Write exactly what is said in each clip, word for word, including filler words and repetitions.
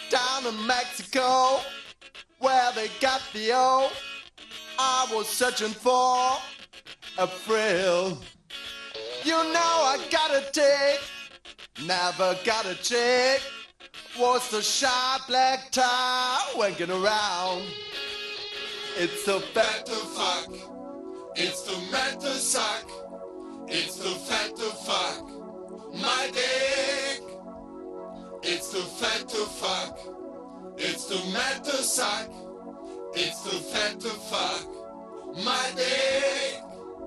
Down in Mexico, where they got the O, I was searching for a thrill. You know I got a tick, never got a chick. Was the shy black tie wanking around? It's the fat to fuck, it's the man to suck, it's the fat to fuck, my dick. It's the fat to fuck, it's the man to suck, it's the fat to fuck, my dick.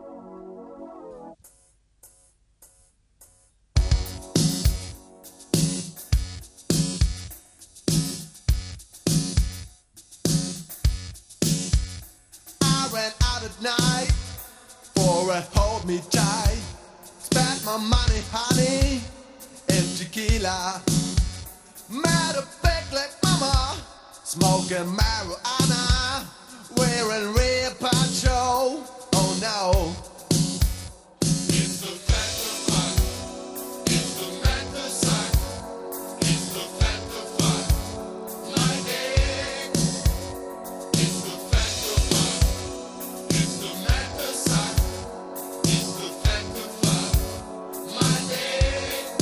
I ran out at night for a hold me tight. Spent my money, honey, in tequila. Met a big like mama, smoking marijuana, wearing real poncho. Oh no. It's the fat to fuck, it's the man to suck, it's the fat to fuck, my dick. It's the fat to fuck, it's the man to suck, it's the fat to fuck, my dick.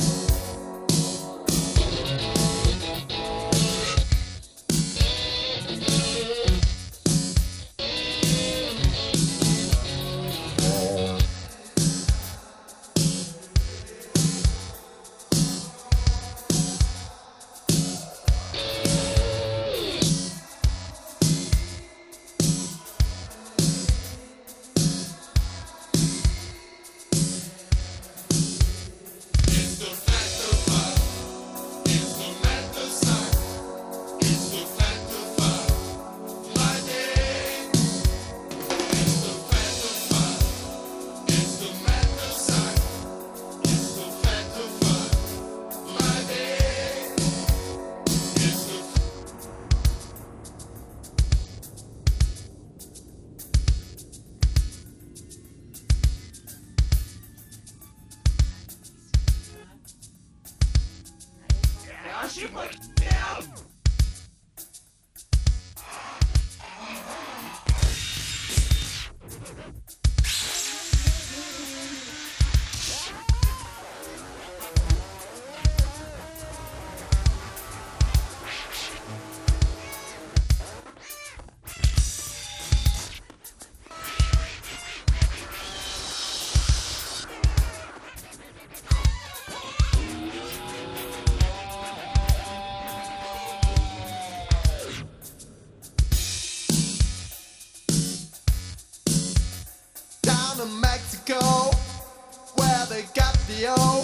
In Mexico, where they got the O,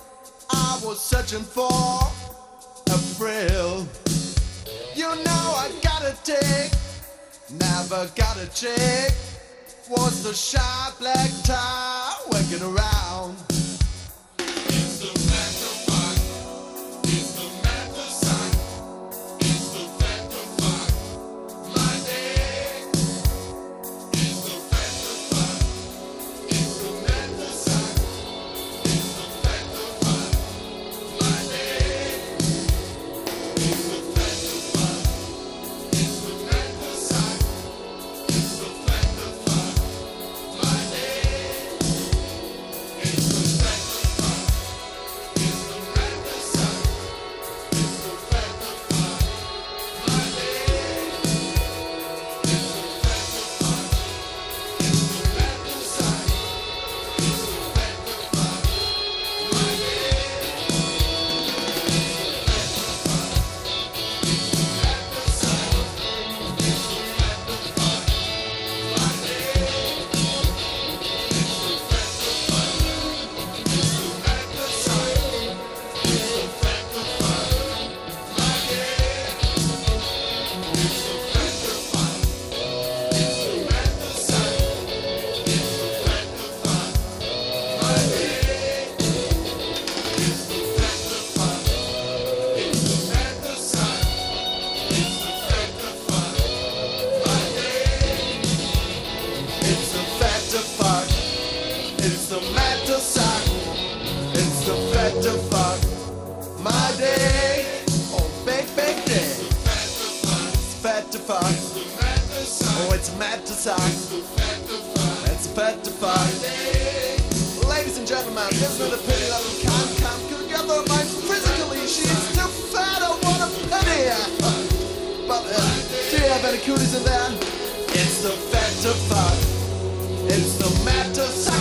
I was searching for a thrill. You know I got a tick, never got a chick. Was the shy black tie working around? It's the fat to fuck, it's the man to suck, it's the fat to fuck, my dick. It's the fat to fuck, it's the man to suck, it's the fat to fuck, my dick. It's the fat to fuck, it's the man to suck, it's the fat to fuck, my dick. It's the suck. It's a fat to fuck. Ladies and gentlemen, isn't it a pity that we can't come together? My physically, she's too fat. I want a penny. But uh, do you have any cooties in there? It's the fat to fuck. It's the mad to suck.